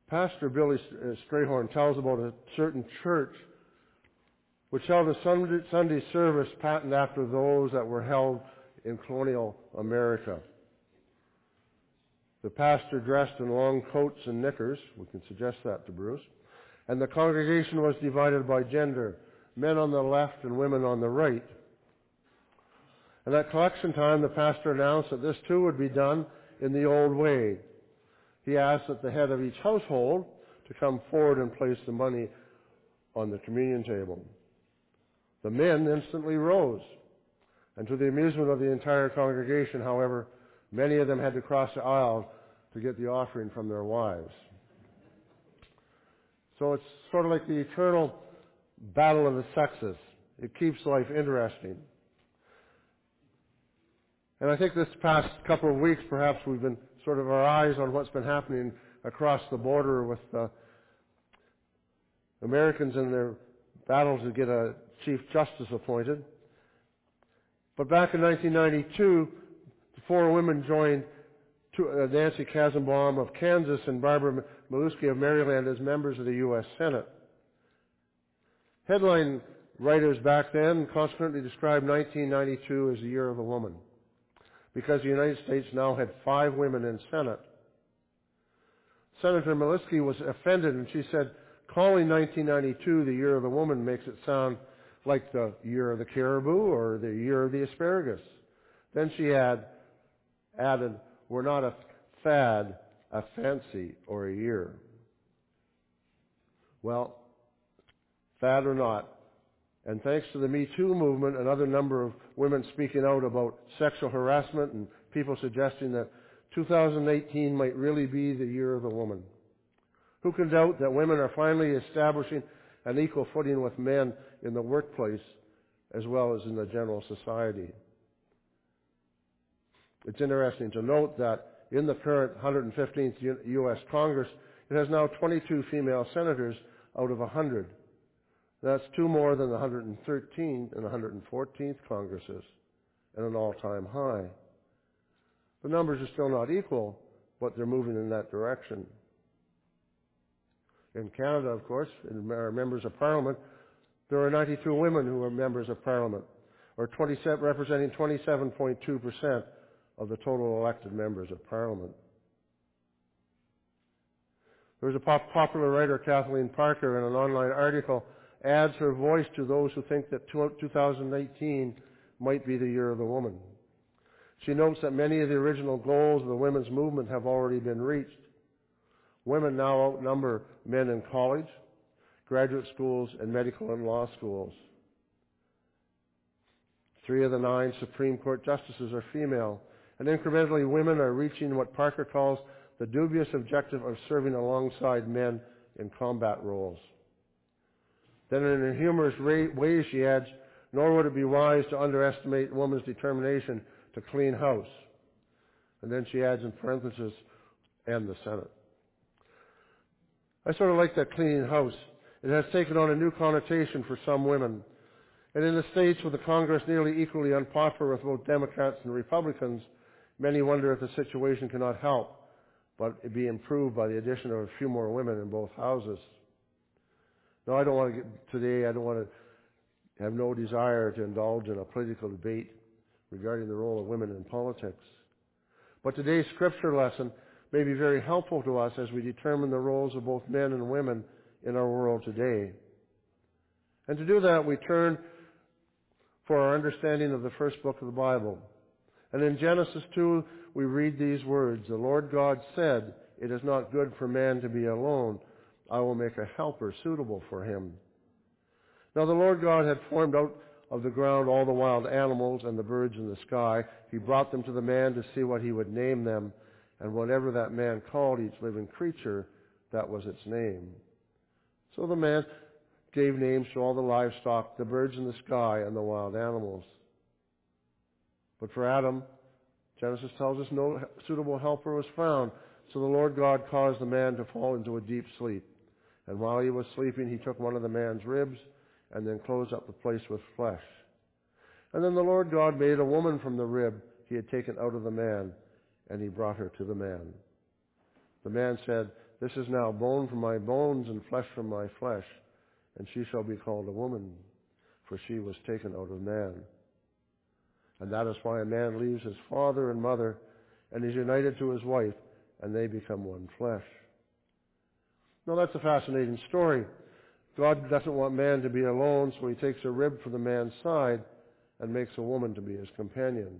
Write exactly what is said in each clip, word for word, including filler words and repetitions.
Pastor Billy Strayhorn tells about a certain church which held a Sunday, Sunday service patterned after those that were held in colonial America. The pastor dressed in long coats and knickers, we can suggest that to Bruce, and the congregation was divided by gender, men on the left and women on the right. And at collection time, the pastor announced that this too would be done in the old way. He asked that the head of each household to come forward and place the money on the communion table. The men instantly rose, and to the amusement of the entire congregation, however, many of them had to cross the aisle to get the offering from their wives. So it's sort of like the eternal battle of the sexes. It keeps life interesting. And I think this past couple of weeks, perhaps we've been sort of our eyes on what's been happening across the border with uh, Americans in their battles to get a Chief Justice appointed. But back in nineteen ninety-two, the four women joined to, uh, Nancy Kassenbaum of Kansas and Barbara Malusky of Maryland as members of the U S Senate. Headline writers back then consequently described nineteen ninety-two as the year of the woman, because the United States now had five women in Senate. Senator Malusky was offended, and she said, calling nineteen ninety-two the year of the woman makes it sound like the year of the caribou or the year of the asparagus. Then she had added, we're not a fad, a fancy, or a year. Well, fad or not, and thanks to the Me Too movement, another number of women speaking out about sexual harassment and people suggesting that two thousand eighteen might really be the year of the woman. Who can doubt that women are finally establishing an equal footing with men in the workplace as well as in the general society? It's interesting to note that in the current one hundred fifteenth U S Congress, it has now twenty-two female senators out of one hundred. That's two more than the one hundred thirteenth and one hundred fourteenth Congresses, and an all-time high. The numbers are still not equal, but they're moving in that direction. In Canada, of course, in our members of Parliament, there are ninety-two women who are members of Parliament, or twenty-seven, representing twenty-seven point two percent of the total elected members of Parliament. There was a pop- popular writer, Kathleen Parker, in an online article, adds her voice to those who think that two thousand eighteen might be the year of the woman. She notes that many of the original goals of the women's movement have already been reached. Women now outnumber men in college, graduate schools, and medical and law schools. Three of the nine Supreme Court justices are female, and incrementally women are reaching what Parker calls the dubious objective of serving alongside men in combat roles. Then in a humorous way she adds, nor would it be wise to underestimate a woman's determination to clean house. And then she adds in parentheses, and the Senate. I sort of like that cleaning house. It has taken on a new connotation for some women. And in the states with the Congress nearly equally unpopular with both Democrats and Republicans, many wonder if the situation cannot help but be improved by the addition of a few more women in both houses. Now, I don't want to get, today, I don't want to have no desire to indulge in a political debate regarding the role of women in politics. But today's scripture lesson may be very helpful to us as we determine the roles of both men and women in our world today. And to do that, we turn for our understanding of the first book of the Bible. And in Genesis two, we read these words, the Lord God said, it is not good for man to be alone. I will make a helper suitable for him. Now the Lord God had formed out of the ground all the wild animals and the birds in the sky. He brought them to the man to see what he would name them, and whatever that man called each living creature, that was its name. So the man gave names to all the livestock, the birds in the sky, and the wild animals. But for Adam, Genesis tells us no suitable helper was found. So the Lord God caused the man to fall into a deep sleep. And while he was sleeping, he took one of the man's ribs and then closed up the place with flesh. And then the Lord God made a woman from the rib he had taken out of the man, and he brought her to the man. The man said, "This is now bone from my bones and flesh from my flesh, and she shall be called a woman, for she was taken out of man." And that is why a man leaves his father and mother and is united to his wife, and they become one flesh. Now that's a fascinating story. God doesn't want man to be alone, so he takes a rib from the man's side and makes a woman to be his companion.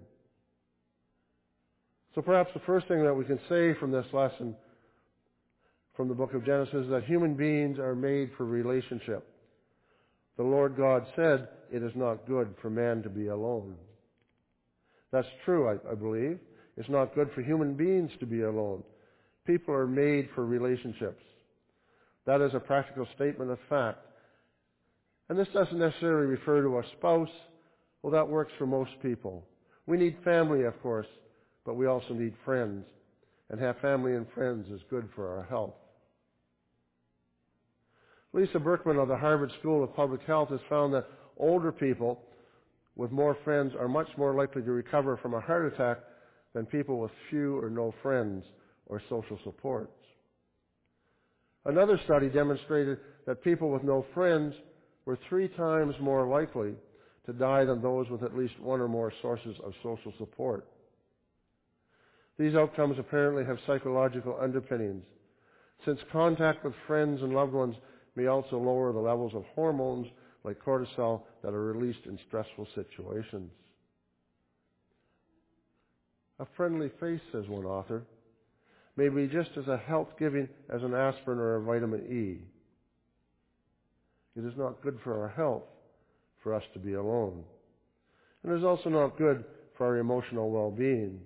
So perhaps the first thing that we can say from this lesson from the book of Genesis is that human beings are made for relationship. The Lord God said, "It is not good for man to be alone." That's true, I, I believe. It's not good for human beings to be alone. People are made for relationships. That is a practical statement of fact. And this doesn't necessarily refer to a spouse. Well, that works for most people. We need family, of course, but we also need friends. And have family and friends is good for our health. Lisa Berkman of the Harvard School of Public Health has found that older people with more friends are much more likely to recover from a heart attack than people with few or no friends or social supports. Another study demonstrated that people with no friends were three times more likely to die than those with at least one or more sources of social support. These outcomes apparently have psychological underpinnings, since contact with friends and loved ones may also lower the levels of hormones like cortisol that are released in stressful situations. A friendly face, says one author, may be just as a health-giving as an aspirin or a vitamin E. It is not good for our health for us to be alone. And it is also not good for our emotional well-being.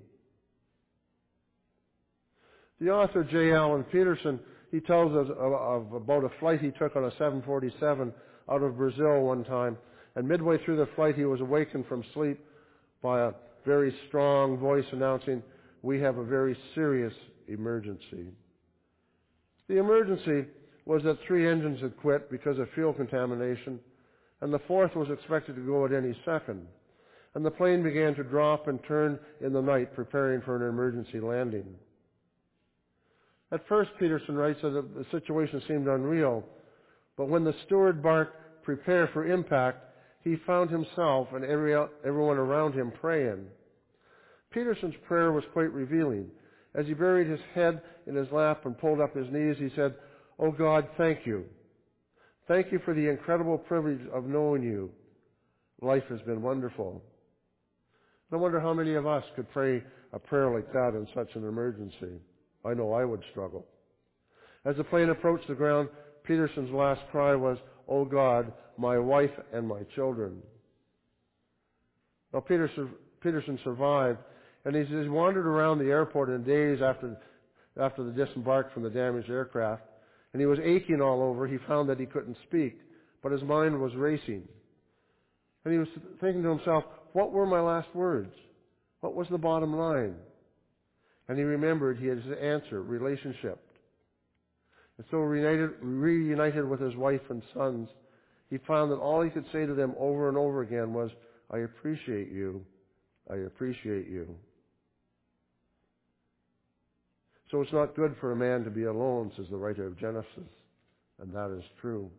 The author J. Allen Peterson, he tells us of, of about a flight he took on a seven forty-seven out of Brazil one time, and midway through the flight he was awakened from sleep by a very strong voice announcing, "We have a very serious emergency." The emergency was that three engines had quit because of fuel contamination, and the fourth was expected to go at any second. And the plane began to drop and turn in the night, preparing for an emergency landing. At first, Peterson writes that the situation seemed unreal, but when the steward barked, "Prepare for impact," he found himself and every, everyone around him praying. Peterson's prayer was quite revealing. As he buried his head in his lap and pulled up his knees, he said, "Oh God, thank you. Thank you for the incredible privilege of knowing you. Life has been wonderful." I wonder how many of us could pray a prayer like that in such an emergency. I know I would struggle. As the plane approached the ground, Peterson's last cry was, "Oh God, my wife and my children." Now Peterson, Peterson survived, and as he wandered around the airport in days after, after the disembark from the damaged aircraft, and he was aching all over, he found that he couldn't speak, but his mind was racing. And he was thinking to himself, what were my last words? What was the bottom line? And he remembered he had his answer, relationship. And so reunited, reunited with his wife and sons, he found that all he could say to them over and over again was, "I appreciate you. I appreciate you." So it's not good for a man to be alone, says the writer of Genesis. And that is true.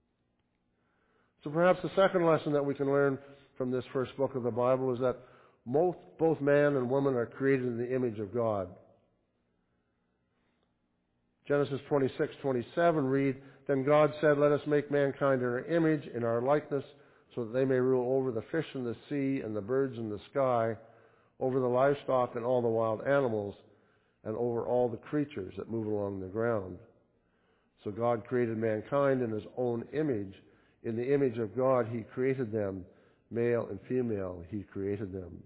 So perhaps the second lesson that we can learn from this first book of the Bible is that both, both man and woman are created in the image of God. Genesis twenty-six twenty-seven read, "Then God said, let us make mankind in our image, in our likeness, so that they may rule over the fish in the sea and the birds in the sky, over the livestock and all the wild animals, and over all the creatures that move along the ground." So God created mankind in his own image. In the image of God he created them. Male and female he created them.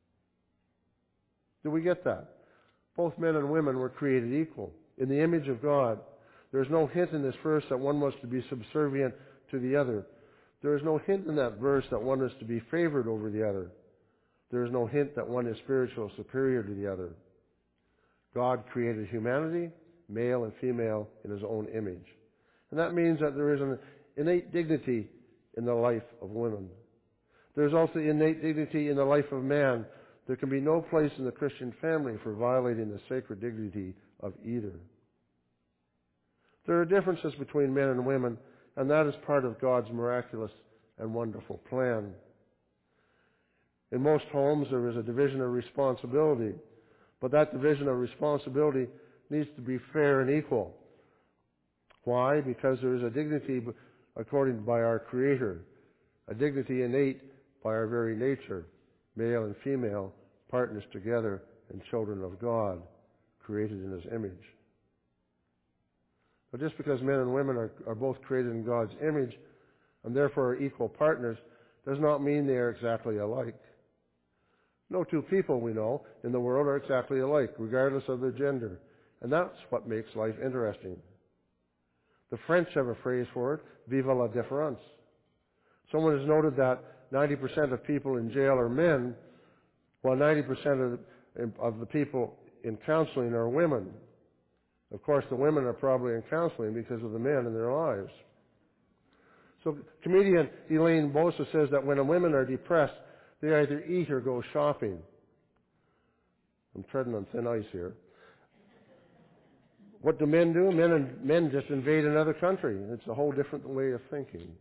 Do we get that? Both men and women were created equal. In the image of God. There is no hint in this verse that one was to be subservient to the other. There is no hint in that verse that one is to be favored over the other. There is no hint that one is spiritual superior to the other. God created humanity, male and female, in his own image. And that means that there is an innate dignity in the life of women. There is also innate dignity in the life of man. There can be no place in the Christian family for violating the sacred dignity of either. There are differences between men and women, and that is part of God's miraculous and wonderful plan. In most homes, there is a division of responsibility, but that division of responsibility needs to be fair and equal. Why? Because there is a dignity according by our Creator, a dignity innate by our very nature, male and female, partners together and children of God, created in His image. But just because men and women are, are both created in God's image and therefore are equal partners does not mean they are exactly alike. No two people, we know, in the world are exactly alike, regardless of their gender. And that's what makes life interesting. The French have a phrase for it, vive la différence. Someone has noted that ninety percent of people in jail are men, while ninety percent of the, of the people in counseling are women. Of course, the women are probably in counseling because of the men in their lives. So comedian Elaine Bosa says that when women are depressed, they either eat or go shopping. I'm treading on thin ice here. What do men do? Men and men just invade another country. It's a whole different way of thinking.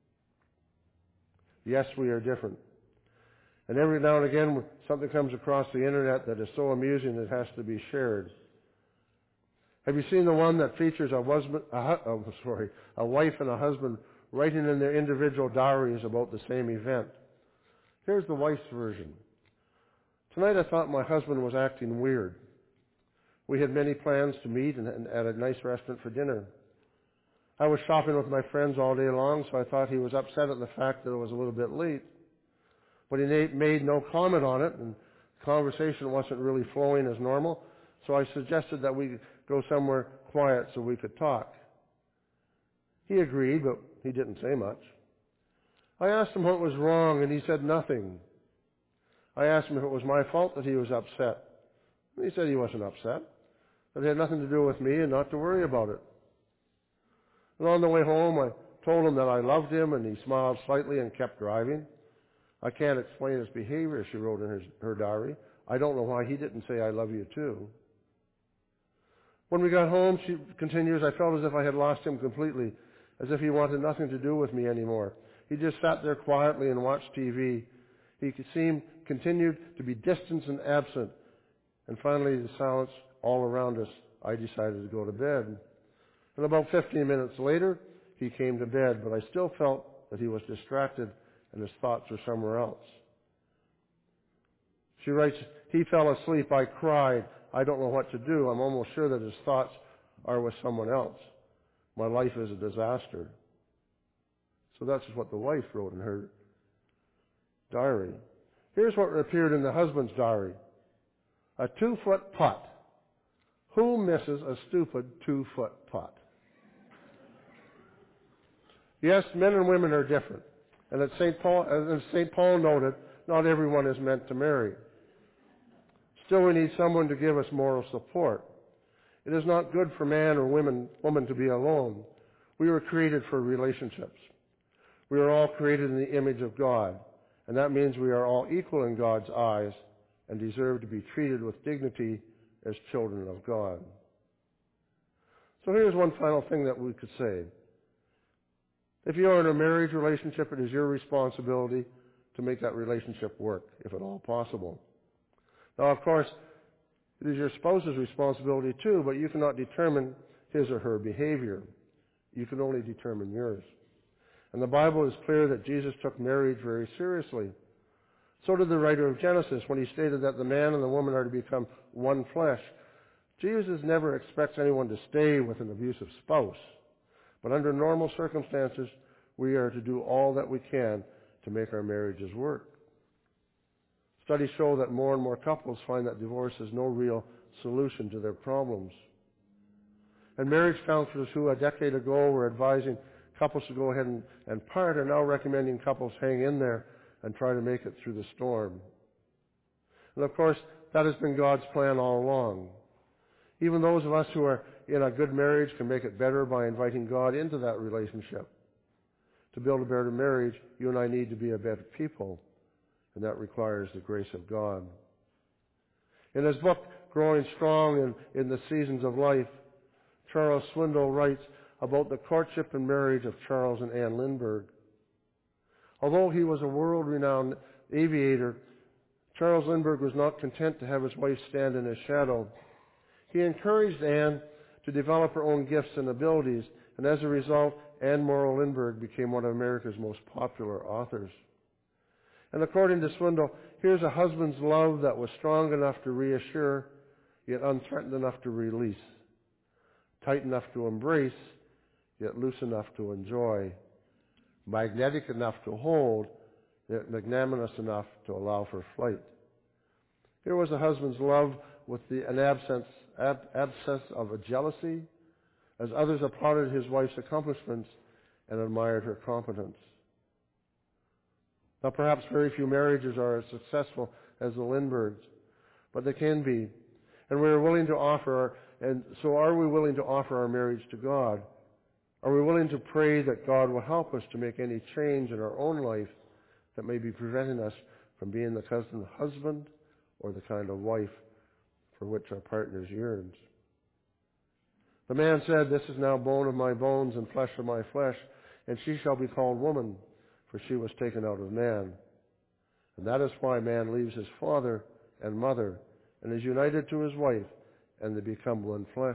Yes, we are different. And every now and again, something comes across the internet that is so amusing it has to be shared. Have you seen the one that features a, husband, a, oh, sorry, a wife and a husband writing in their individual diaries about the same event? Here's the wife's version. Tonight I thought my husband was acting weird. We had many plans to meet and, and at a nice restaurant for dinner. I was shopping with my friends all day long, so I thought he was upset at the fact that it was a little bit late. But he made no comment on it, and the conversation wasn't really flowing as normal, so I suggested that we go somewhere quiet so we could talk. He agreed, but he didn't say much. I asked him what was wrong, and he said nothing. I asked him if it was my fault that he was upset. And he said he wasn't upset, that it had nothing to do with me and not to worry about it. And on the way home, I told him that I loved him, and he smiled slightly and kept driving. I can't explain his behavior, she wrote in her, her diary. I don't know why he didn't say I love you too. When we got home, she continues, I felt as if I had lost him completely, as if he wanted nothing to do with me anymore. He just sat there quietly and watched T V. He seemed continued to be distant and absent. And finally, the silence all around us, I decided to go to bed. And about fifteen minutes later, he came to bed, but I still felt that he was distracted and his thoughts were somewhere else. She writes, he fell asleep. I cried. I don't know what to do. I'm almost sure that his thoughts are with someone else. My life is a disaster. So that's what the wife wrote in her diary. Here's what appeared in the husband's diary. A two-foot putt. Who misses a stupid two-foot putt? Yes, men and women are different. And as Saint Paul, as Saint Paul noted, not everyone is meant to marry. Still, we need someone to give us moral support. It is not good for man or women, woman to be alone. We were created for relationships. We are all created in the image of God, and that means we are all equal in God's eyes and deserve to be treated with dignity as children of God. So here's one final thing that we could say. If you are in a marriage relationship, it is your responsibility to make that relationship work, if at all possible. Now, of course, it is your spouse's responsibility too, but you cannot determine his or her behavior. You can only determine yours. And the Bible is clear that Jesus took marriage very seriously. So did the writer of Genesis when he stated that the man and the woman are to become one flesh. Jesus never expects anyone to stay with an abusive spouse. But under normal circumstances, we are to do all that we can to make our marriages work. Studies show that more and more couples find that divorce is no real solution to their problems. And marriage counselors who a decade ago were advising couples to go ahead and, and part are now recommending couples hang in there and try to make it through the storm. And of course, that has been God's plan all along. Even those of us who are in a good marriage can make it better by inviting God into that relationship. To build a better marriage, you and I need to be a better people, and that requires the grace of God. In his book, Growing Strong in, in the Seasons of Life, Charles Swindoll writes about the courtship and marriage of Charles and Anne Lindbergh. Although he was a world-renowned aviator, Charles Lindbergh was not content to have his wife stand in his shadow. He encouraged Anne to develop her own gifts and abilities, and as a result, Anne Morrow Lindbergh became one of America's most popular authors. And according to Swindoll, here's a husband's love that was strong enough to reassure, yet unthreatened enough to release, tight enough to embrace, yet loose enough to enjoy, magnetic enough to hold, yet magnanimous enough to allow for flight. Here was a husband's love with the, an absence, ab, absence of a jealousy, as others applauded his wife's accomplishments and admired her competence. Now, perhaps very few marriages are as successful as the Lindberghs, but they can be. And we are willing to offer, our, and so are we willing to offer our marriage to God? Are we willing to pray that God will help us to make any change in our own life that may be preventing us from being the kind of husband or the kind of wife for which our partner yearns? The man said, "This is now bone of my bones and flesh of my flesh, and she shall be called woman, for she was taken out of man." And that is why man leaves his father and mother and is united to his wife, and they become one flesh.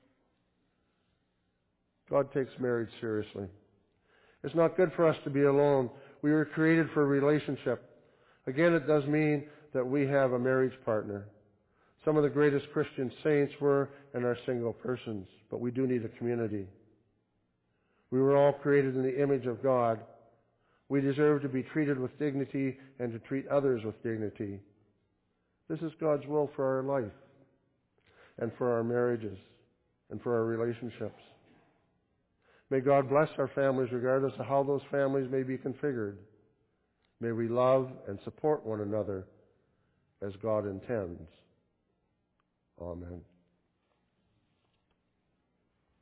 God takes marriage seriously. It's not good for us to be alone. We were created for a relationship. Again, it does mean that we have a marriage partner. Some of the greatest Christian saints were and are single persons, but we do need a community. We were all created in the image of God. We deserve to be treated with dignity and to treat others with dignity. This is God's will for our life and for our marriages and for our relationships. May God bless our families regardless of how those families may be configured. May we love and support one another as God intends. Amen.